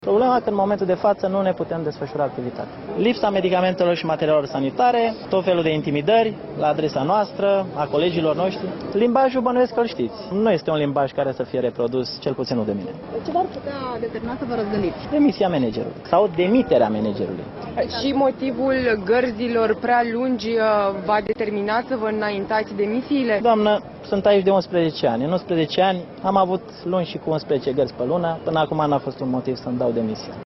Problema că în momentul de față nu ne putem desfășura activitatea. Lipsa medicamentelor și materialelor sanitare, tot felul de intimidări la adresa noastră, a colegilor noștri. Limbajul bănuiesc că îl știți. Nu este un limbaj care să fie reprodus, cel puțin nu de mine. Ce v-ar putea determina să vă răzgândiți? Demisia managerului sau demiterea managerului. Și motivul gărzilor prea lungi va determina să vă înaintați demisiile? Doamnă, sunt aici de 11 ani. În 11 ani am avut luni și cu 11 gărzi pe lună. Până acum n-a fost un motiv să-mi dau demisia.